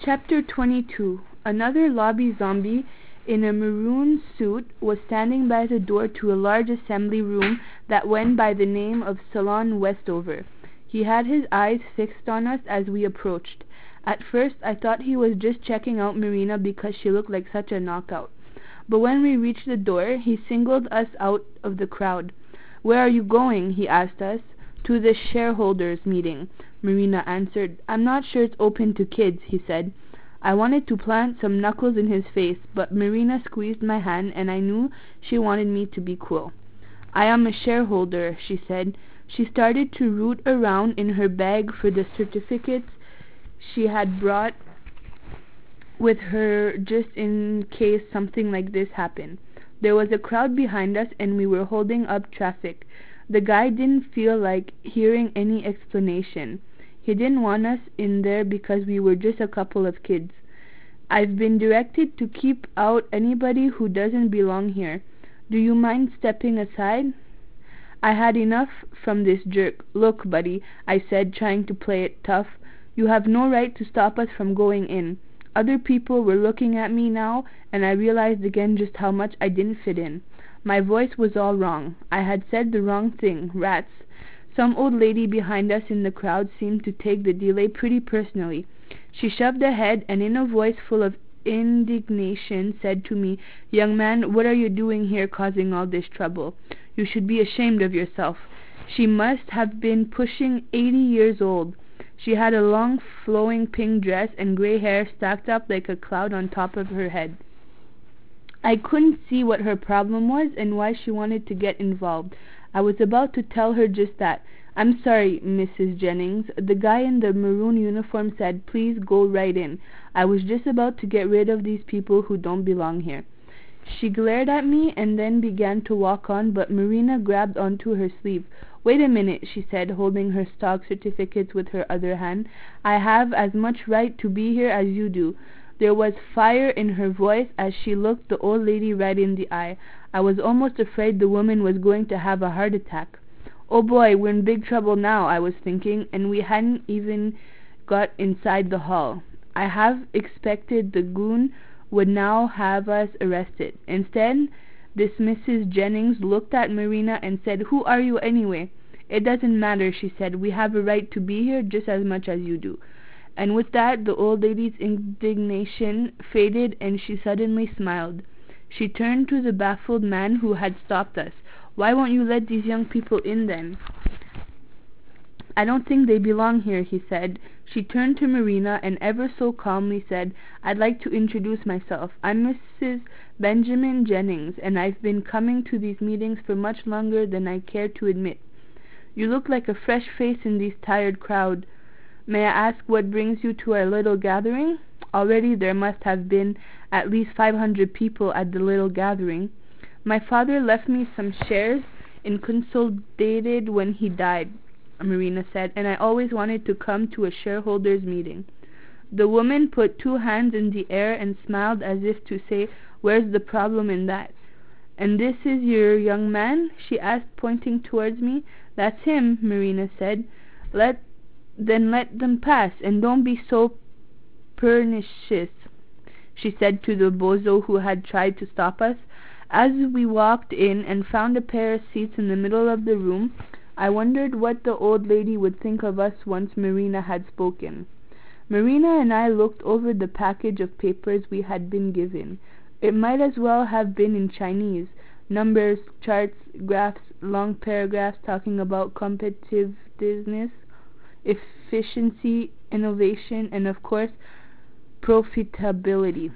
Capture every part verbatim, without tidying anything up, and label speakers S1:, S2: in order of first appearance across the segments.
S1: Chapter twenty-two. Another lobby zombie in a maroon suit was standing by the door to a large assembly room that went by the name of Salon Westover. He had his eyes fixed on us as we approached. At first I thought he was just checking out Marina because she looked like such a knockout. But when we reached the door, he singled us out of the crowd. "Where are you going?" he asked us. "To the shareholders' meeting," Marina answered. "I'm not sure it's open to kids," he said. I wanted to plant some knuckles in his face, but Marina squeezed my hand and I knew she wanted me to be cool. "I am a shareholder," she said. She started to root around in her bag for the certificates she had brought with her just in case something like this happened. There was a crowd behind us and we were holding up traffic. The guy didn't feel like hearing any explanation. He didn't want us in there because we were just a couple of kids. "I've been directed to keep out anybody who doesn't belong here. Do you mind stepping aside?" I had enough from this jerk. "Look, buddy," I said, trying to play it tough. "You have no right to stop us from going in." Other people were looking at me now, and I realized again just how much I didn't fit in. My voice was all wrong. I had said the wrong thing. Rats. Some old lady behind us in the crowd seemed to take the delay pretty personally. She shoved ahead and in a voice full of indignation said to me, "Young man, what are you doing here causing all this trouble? You should be ashamed of yourself." She must have been pushing eighty years old. She had a long flowing pink dress and grey hair stacked up like a cloud on top of her head. I couldn't see what her problem was and why she wanted to get involved. I was about to tell her just that. "I'm sorry, Missus Jennings," the guy in the maroon uniform said. "Please go right in. I was just about to get rid of these people who don't belong here." She glared at me and then began to walk on, but Marina grabbed onto her sleeve. "Wait a minute," she said, holding her stock certificates with her other hand. "I have as much right to be here as you do." There was fire in her voice as she looked the old lady right in the eye. I was almost afraid the woman was going to have a heart attack. Oh boy, we're in big trouble now, I was thinking, and we hadn't even got inside the hall. I half expected the goon would now have us arrested. Instead, this Missus Jennings looked at Marina and said, "Who are you anyway?" "It doesn't matter," she said. "We have a right to be here just as much as you do." And with that, the old lady's indignation faded and she suddenly smiled. She turned to the baffled man who had stopped us. "Why won't you let these young people in then?" "I don't think they belong here," he said. She turned to Marina and ever so calmly said, "I'd like to introduce myself. I'm Missus Benjamin Jennings, and I've been coming to these meetings for much longer than I care to admit. You look like a fresh face in this tired crowd. May I ask what brings you to our little gathering?" Already there must have been at least five hundred people at the little gathering. "My father left me some shares in Consolidated when he died," Marina said, "and I always wanted to come to a shareholders' meeting." The woman put two hands in the air and smiled as if to say, "Where's the problem in that?" "And this is your young man?" she asked, pointing towards me. "That's him," Marina said. Let Then let them pass, and don't be so pernicious," she said to the bozo who had tried to stop us. As we walked in and found a pair of seats in the middle of the room, I wondered what the old lady would think of us once Marina had spoken. Marina and I looked over the package of papers we had been given. It might as well have been in Chinese. Numbers, charts, graphs, long paragraphs talking about competitiveness, efficiency, innovation, and of course, profitability.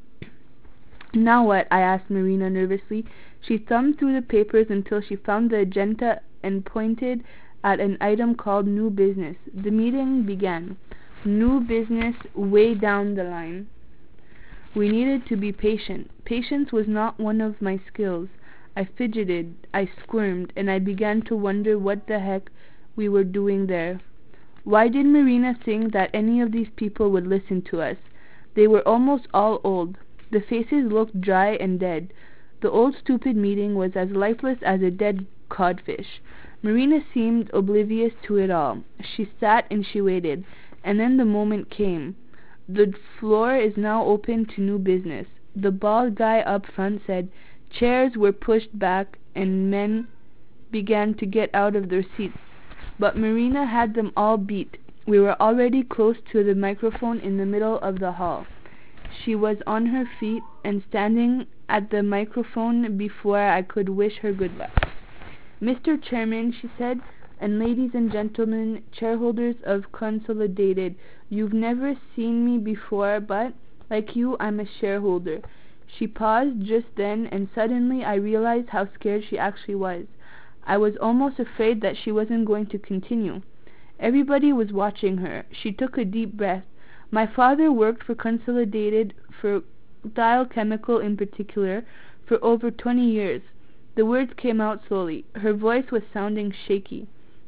S1: "Now what?" I asked Marina nervously. She thumbed through the papers until she found the agenda and pointed at an item called New Business. The meeting began. New business way down the line. We needed to be patient. Patience was not one of my skills. I fidgeted, I squirmed, and I began to wonder what the heck we were doing there. Why did Marina think that any of these people would listen to us? They were almost all old. The faces looked dry and dead. The old stupid meeting was as lifeless as a dead codfish. Marina seemed oblivious to it all. She sat and she waited, and then the moment came. The floor is now open to new business. The bald guy up front said. Chairs were pushed back and men began to get out of their seats. But Marina had them all beat. We were already close to the microphone in the middle of the hall. She was on her feet and standing at the microphone before I could wish her good luck. Mister Chairman, she said, and ladies and gentlemen, shareholders of Consolidated, you've never seen me before, but, like you, I'm a shareholder. She paused just then, and suddenly I realized how scared she actually was. I was almost afraid that she wasn't going to continue. Everybody was watching her. She took a deep breath. My father worked for Consolidated, for Dial Chemical in particular, for over twenty years. The words came out slowly. Her voice was sounding shaky.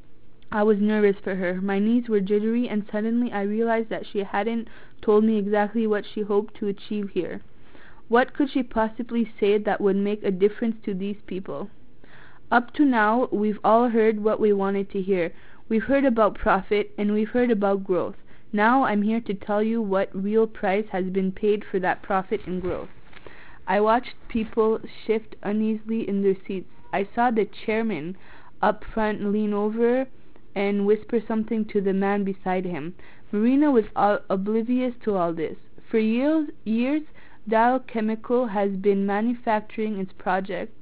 S1: I was nervous for her. My knees were jittery, and suddenly I realized that she hadn't told me exactly what she hoped to achieve here. What could she possibly say that would make a difference to these people? Up to now, we've all heard what we wanted to hear. We've heard about profit, and we've heard about growth. Now I'm here to tell you what real price has been paid for that profit and growth. I watched people shift uneasily in their seats. I saw the chairman up front lean over and whisper something to the man beside him. Marina was all oblivious to all this. For years, years, Dow Chemical has been manufacturing its projects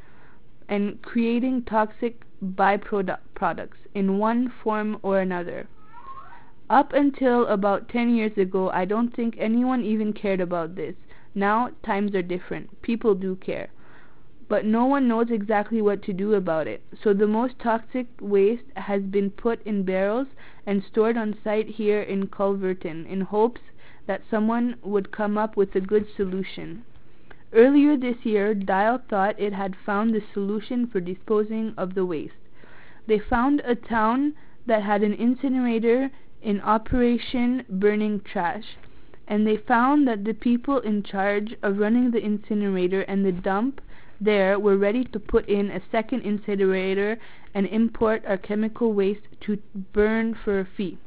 S1: and creating toxic byproducts in one form or another. Up until about ten years ago, I don't think anyone even cared about this. Now, times are different. People do care. But no one knows exactly what to do about it. So the most toxic waste has been put in barrels and stored on site here in Culverton in hopes that someone would come up with a good solution. Earlier this year, Dial thought it had found the solution for disposing of the waste. They found a town that had an incinerator in operation burning trash, and they found that the people in charge of running the incinerator and the dump there were ready to put in a second incinerator and import our chemical waste to burn for a fee.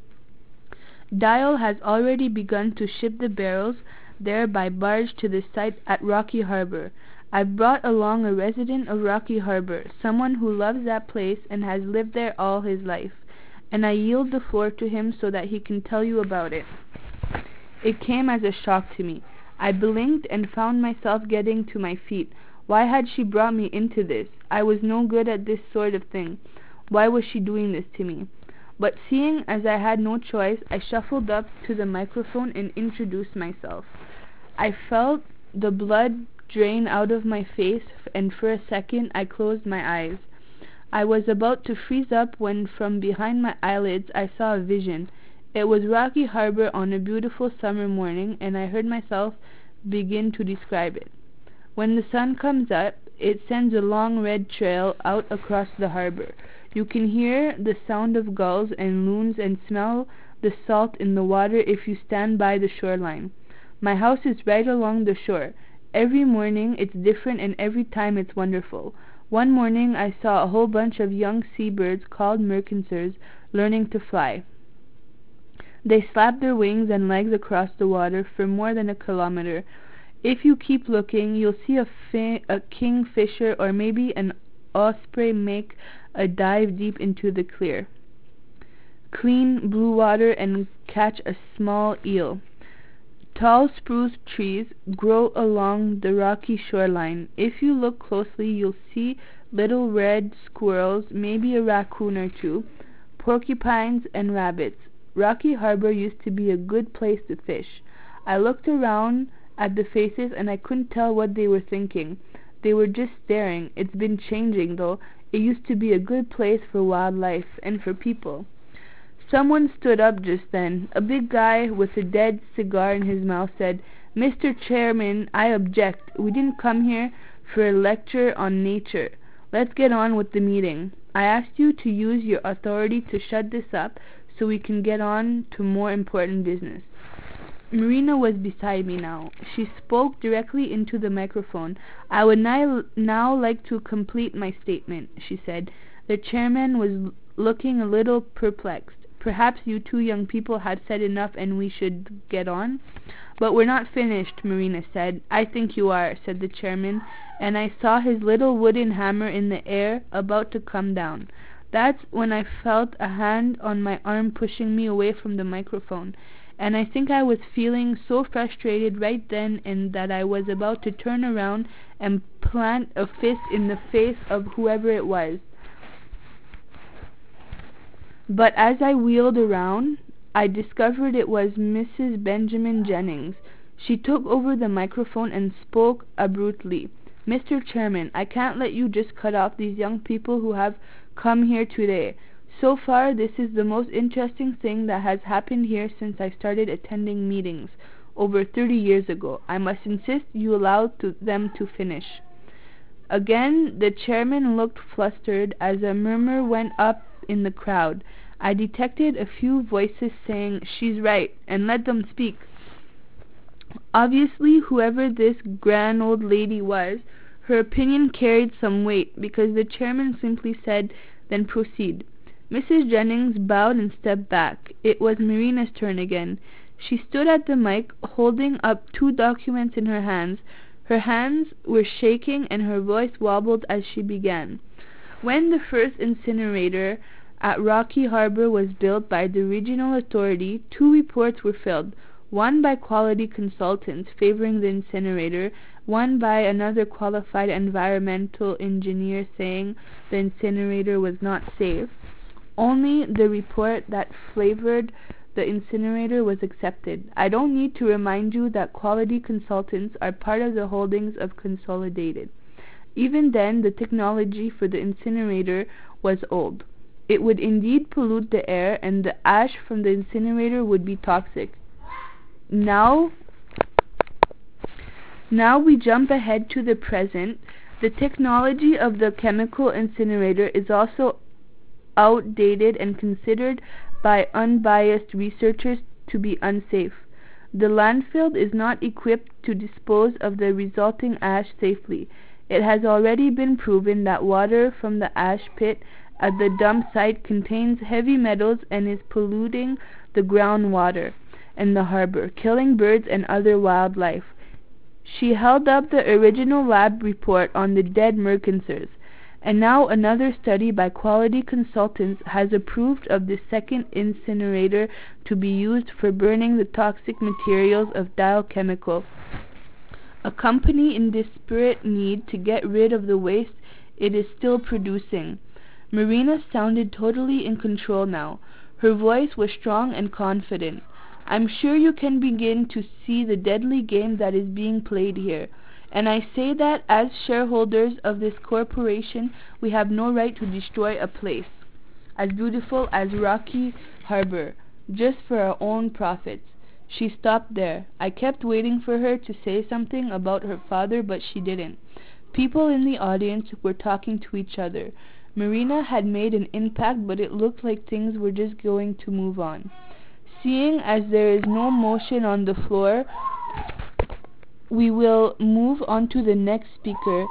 S1: Dial has already begun to ship the barrels there by barge to the site at Rocky Harbor. I brought along a resident of Rocky Harbor, someone who loves that place and has lived there all his life, and I yield the floor to him so that he can tell you about it. It came as a shock to me. I blinked and found myself getting to my feet. Why had she brought me into this? I was no good at this sort of thing. Why was she doing this to me? But seeing as I had no choice, I shuffled up to the microphone and introduced myself. I felt the blood drain out of my face, and for a second I closed my eyes. I was about to freeze up when from behind my eyelids I saw a vision. It was Rocky Harbor on a beautiful summer morning, and I heard myself begin to describe it. When the sun comes up, it sends a long red trail out across the harbor. You can hear the sound of gulls and loons and smell the salt in the water if you stand by the shoreline. My house is right along the shore. Every morning it's different, and every time it's wonderful. One morning I saw a whole bunch of young seabirds called mercansers learning to fly. They slap their wings and legs across the water for more than a kilometer. If you keep looking, you'll see a, fi a kingfisher or maybe an osprey make a dive deep into the clear, clean blue water and catch a small eel. Tall spruce trees grow along the rocky shoreline. If you look closely, you'll see little red squirrels, maybe a raccoon or two, porcupines and rabbits. Rocky Harbor used to be a good place to fish. I looked around at the faces and I couldn't tell what they were thinking. They were just staring. It's been changing though. It used to be a good place for wildlife and for people. Someone stood up just then. A big guy with a dead cigar in his mouth said, "Mister Chairman, I object. We didn't come here for a lecture on nature. Let's get on with the meeting. I asked you to use your authority to shut this up so we can get on to more important business." Marina was beside me now. She spoke directly into the microphone. "I would now, now like to complete my statement," she said. The chairman was looking a little perplexed. Perhaps you two young people had said enough and we should get on." "But we're not finished," Marina said. "I think you are," said the chairman, and I saw his little wooden hammer in the air, about to come down. That's when I felt a hand on my arm pushing me away from the microphone, and I think I was feeling so frustrated right then and that I was about to turn around and plant a fist in the face of whoever it was. But as I wheeled around, I discovered it was Missus Benjamin Jennings. She took over the microphone and spoke abruptly. "Mister Chairman, I can't let you just cut off these young people who have come here today. So far, this is the most interesting thing that has happened here since I started attending meetings, over thirty years ago. I must insist you allow to them to finish." Again, the chairman looked flustered as a murmur went up in the crowd. I detected a few voices saying, "She's right," and let them speak. Obviously, whoever this grand old lady was, her opinion carried some weight, because the chairman simply said, "Then proceed." Missus Jennings bowed and stepped back. It was Marina's turn again. She stood at the mic, holding up two documents in her hands. Her hands were shaking and her voice wobbled as she began. "When the first incinerator at Rocky Harbor was built by the regional authority, two reports were filed, one by quality consultants favoring the incinerator, one by another qualified environmental engineer saying the incinerator was not safe. Only the report that favored the incinerator was accepted. I don't need to remind you that quality consultants are part of the holdings of Consolidated. Even then, the technology for the incinerator was old. It would indeed pollute the air, and the ash from the incinerator would be toxic. Now, now we jump ahead to the present. The technology of the chemical incinerator is also outdated and considered by unbiased researchers to be unsafe. The landfill is not equipped to dispose of the resulting ash safely. It has already been proven that water from the ash pit at the dump site contains heavy metals and is polluting the groundwater and the harbor, killing birds and other wildlife." She held up the original lab report on the dead mercancers. "And now another study by quality consultants has approved of the second incinerator to be used for burning the toxic materials of Dial Chemical, a company in desperate need to get rid of the waste it is still producing." Marina sounded totally in control now. Her voice was strong and confident. "I'm sure you can begin to see the deadly game that is being played here. And I say that as shareholders of this corporation, we have no right to destroy a place as beautiful as Rocky Harbor, just for our own profits." She stopped there. I kept waiting for her to say something about her father, but she didn't. People in the audience were talking to each other. Marina had made an impact, but it looked like things were just going to move on. Seeing as there is no motion on the floor, we will move on to the next speaker,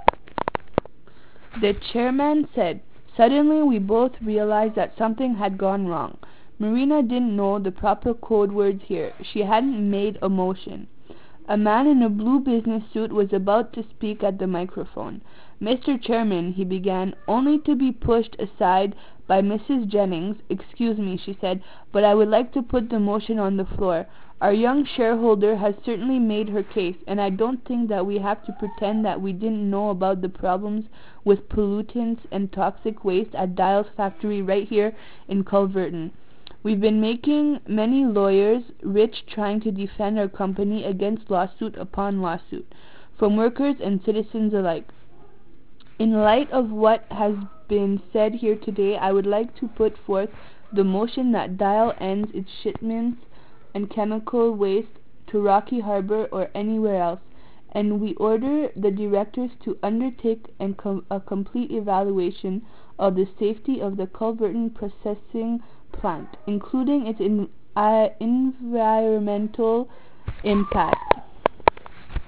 S1: the chairman said. Suddenly, we both realized that something had gone wrong. Marina didn't know the proper code words here. She hadn't made a motion. A man in a blue business suit was about to speak at the microphone. "Mister Chairman," he began, only to be pushed aside by Missus Jennings. "Excuse me," she said, "but I would like to put the motion on the floor. Our young shareholder has certainly made her case, and I don't think that we have to pretend that we didn't know about the problems with pollutants and toxic waste at Dial's factory right here in Culverton. We've been making many lawyers rich trying to defend our company against lawsuit upon lawsuit, from workers and citizens alike. In light of what has been said here today, I would like to put forth the motion that Dial ends its shipments and chemical waste to Rocky Harbor or anywhere else, and we order the directors to undertake and com a complete evaluation of the safety of the Culverton processing plant, including its in, uh, environmental impact."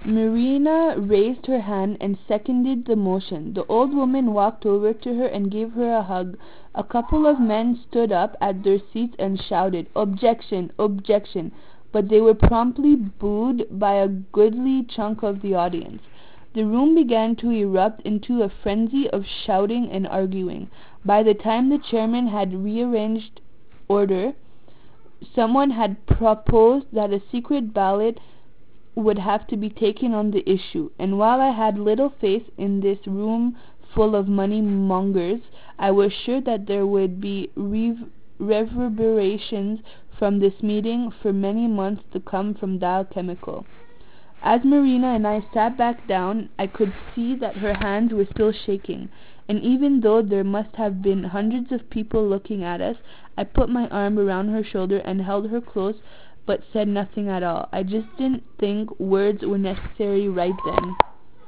S1: Marina raised her hand and seconded the motion. The old woman walked over to her and gave her a hug. A couple of men stood up at their seats and shouted, "Objection! Objection!" but they were promptly booed by a goodly chunk of the audience. The room began to erupt into a frenzy of shouting and arguing. By the time the chairman had rearranged order, someone had proposed that a secret ballot would have to be taken on the issue, and while I had little faith in this room full of money mongers, I was sure that there would be rev- reverberations from this meeting for many months to come from Dow Chemical. As Marina and I sat back down, I could see that her hands were still shaking, and even though there must have been hundreds of people looking at us, I put my arm around her shoulder and held her close, but said nothing at all. I just didn't think words were necessary right then.